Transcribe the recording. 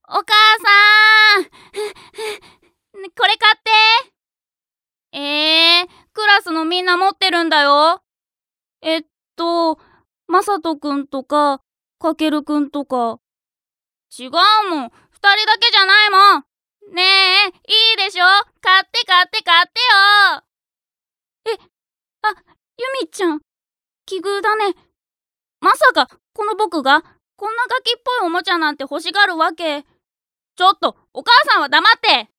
お母さんこれ買って。クラスのみんな持ってるんだよ。まさとくんとかかけるくんとか。違うもん、2人だけじゃないもん。ねえ、いいでしょ、買って買って買ってよ。ゆみちゃん、奇遇だね。まさかこの僕がこんなガキっぽいおもちゃなんて欲しがるわけ。ちょっとお母さんは黙って。